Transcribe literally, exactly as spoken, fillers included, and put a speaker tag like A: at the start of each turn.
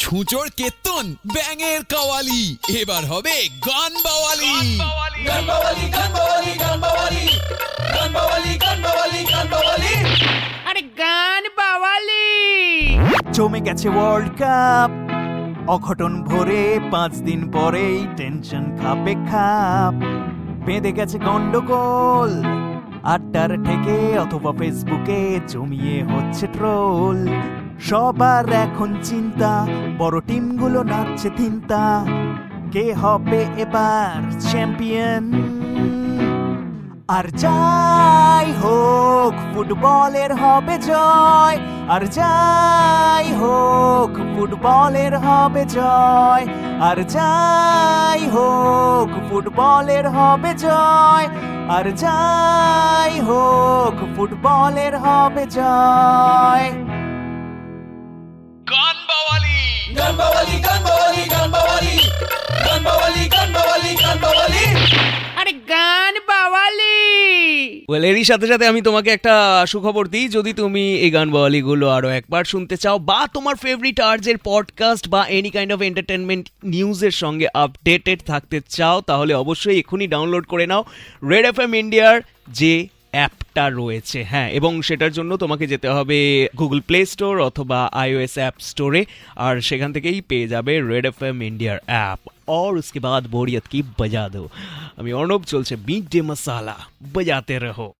A: ছুঁচোর কেতন ব্যাঙের কাওয়ালি, এবার হবে গান বাওয়ালি।
B: গান বাওয়ালি গান বাওয়ালি গান বাওয়ালি গান বাওয়ালি গান বাওয়ালি গান বাওয়ালি
C: আরে গান বাওয়ালি।
D: জমে গেছে ওয়ার্ল্ড কাপ, অঘটন ভরে পাঁচ দিন পরেই টেনশন খাপে খাপ। বেঁধে গেছে গন্ডগোল আড্ডার থেকে অথবা ফেসবুকে জমিয়ে হচ্ছে ট্রোল। সবার এখন চিন্তা, বড় টিমগুলো নাচছে চিন্তা, কে হবে এবার চ্যাম্পিয়ন। আর যাই হোক ফুটবলের হবে জয়, আর যাই হোক ফুটবলের হবে জয়, আর যাই হোক ফুটবলের হবে জয়, আর যাই হোক ফুটবলের হবে জয়।
A: গান বাওয়ালি
B: গান বাওয়ালি গান বাওয়ালি গান বাওয়ালি গান বাওয়ালি গান বাওয়ালি গান বাওয়ালি
C: আরে গান বাওয়ালি।
E: ওয়েল, এরই সাথে সাথে আমি তোমাকে একটা সুখবর দিই, যদি তুমি এই গান বাওয়ালিগুলো আরো একবার শুনতে চাও বা তোমার ফেভারিট আর্টসের পডকাস্ট বা এনি কাইন্ড অফ এন্টারটেনমেন্ট নিউজের সঙ্গে আপডেটেড থাকতে চাও, তাহলে অবশ্যই এখনই ডাউনলোড করে নাও রেড এফ এম ইন্ডিয়ার যে অ্যাপটা রয়েছে। হ্যাঁ, এবং সেটার জন্য তোমাকে যেতে হবে গুগল প্লে স্টোর অথবা আইওএস অ্যাপ স্টোরে, আর সেখান থেকেই পেয়ে যাবে রেড এফ এম ইন্ডিয়ার অ্যাপ। और उसके बाद बोरियत की बजा दो। আমি অর্ণব, চলছে মিড ডে মশালা, বাজাতে রহো।